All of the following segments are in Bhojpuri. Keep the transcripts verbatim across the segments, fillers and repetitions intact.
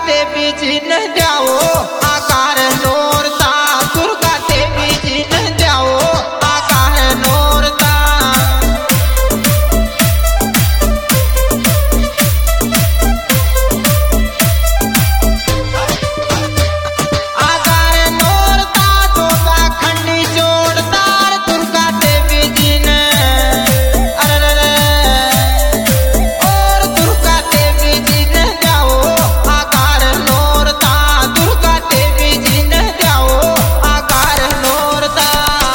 देवी जी न जाओ आकार नोरता, दुर्गा देवी जी न जाओ आकार नोरता। आकार नोरता दोगा खंडी जोड़दार दुर्गा देवी जी ने, अरे और दुर्गा देवी जी ने जाओ आकार नोरता, दुर्गा देवी जी ने जाओ आकार नोरता।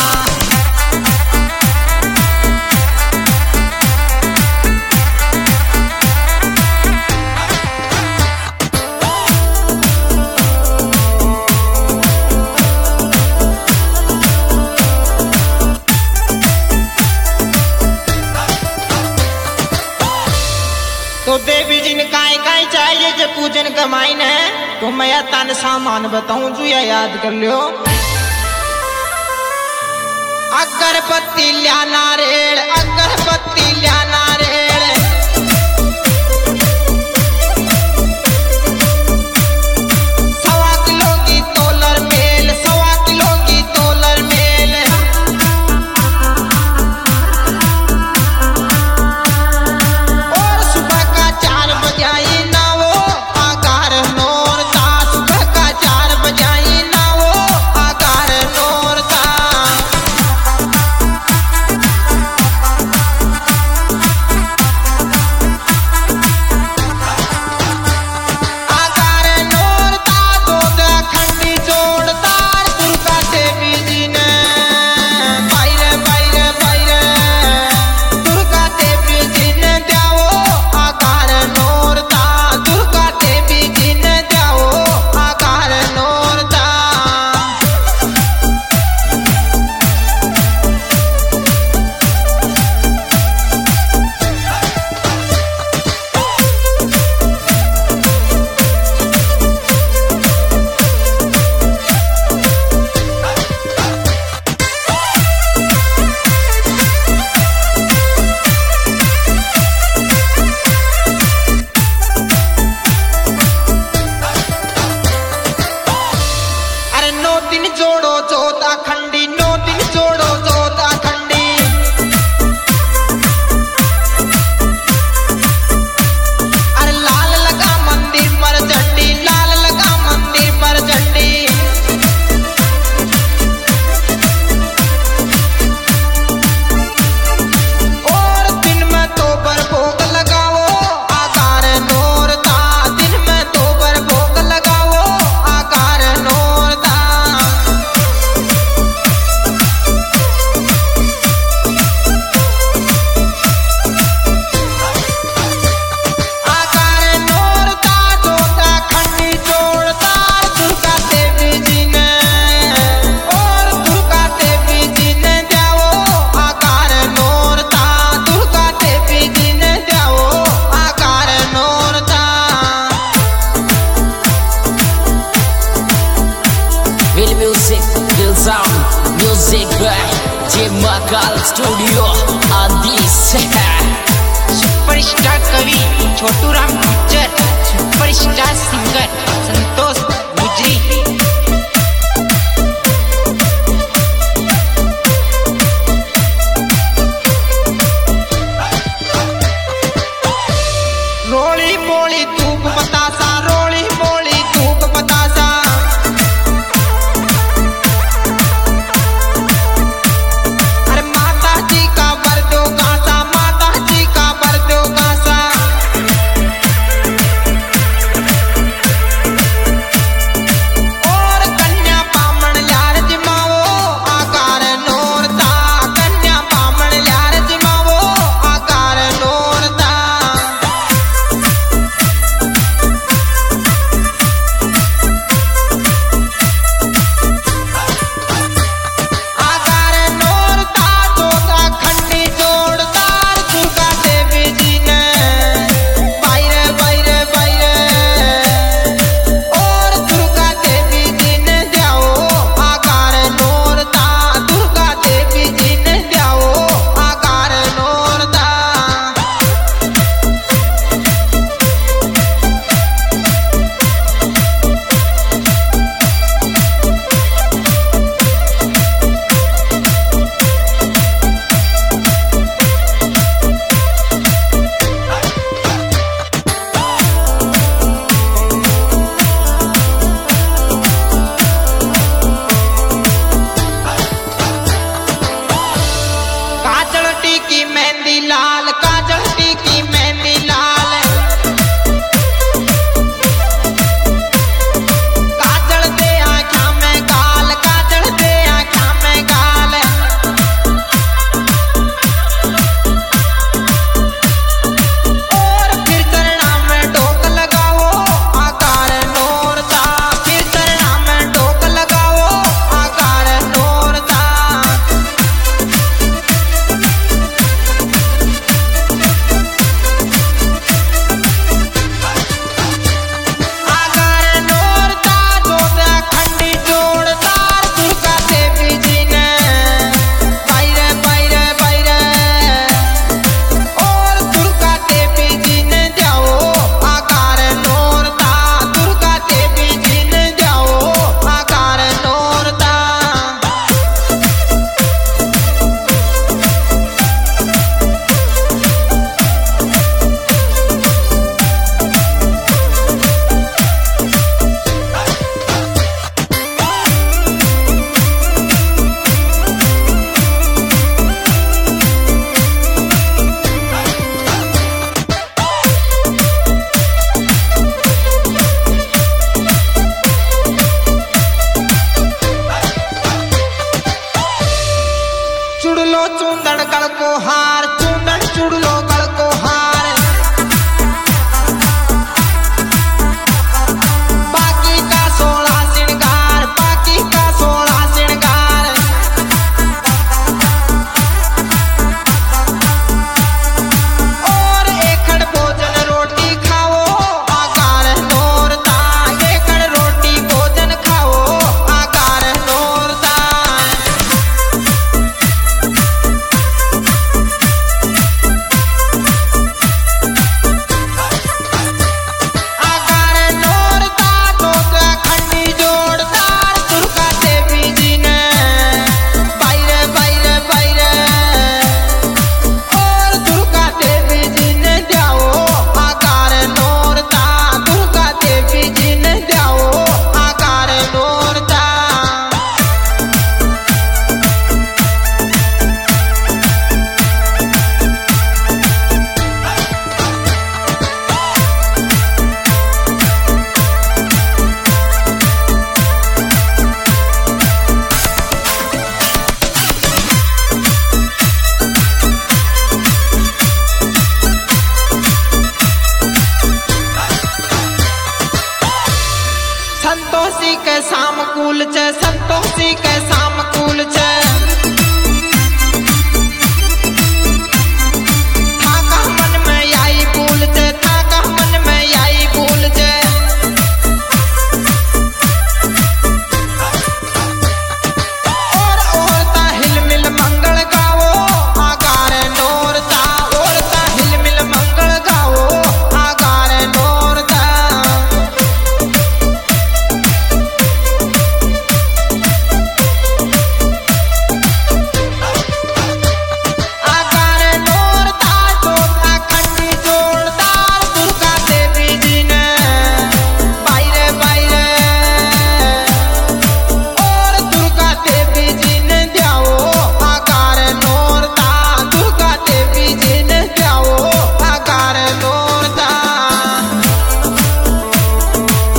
तो देवी जी ने काय काय चाहिए जो पूजन कमाइन है, तो मैं तन सामान बताऊं जो या याद कर लियो। अगरबत्ती लिया नारेड़, अगरबत्ती लिया नारेड़, सवा किलो की तोलर मेल, सवा किलो की तोलर मेल। और सुबह का चार बजाई ना वो आकार नोरता, सुबह का चार बजाई ना वो आकार नोरता। आकार नोरता दोगा खंडी जोड़दार दुर्गा देवी जी ने, बाइरे बाइरे बाइरे दुर्गा देवी जी ने जाओ आकार नोरता, दुर्गा देवी जी ने जाओ आकार नोरता। अरे नौ दिन जोड़ो जोता खंडी, नौ दिन जोड़ो जोता खंडी। अरे लाल लगा मंदिर पर झंडी, लाल लगा मंदिर पर झंडी। और दिन में तो बर भोग लगाओ आकार नोरता, दिन में तो बर भोग लगाओ आकार नोरता। आकार नोरता दोगा खंडी जोड़दार दुर्गा देवी जी ने, और दुर्गा देवी जी ने जाओ आकार नोरता, दुर्गा देवी जी ने जाओ आकार नोरता। Real music, real sound, music by J Makal Studio on this. Superstar कवि छोटू राम गुज्जर, सुपरस्टार सिंगर संतोष गुजरी। रोली बोली तू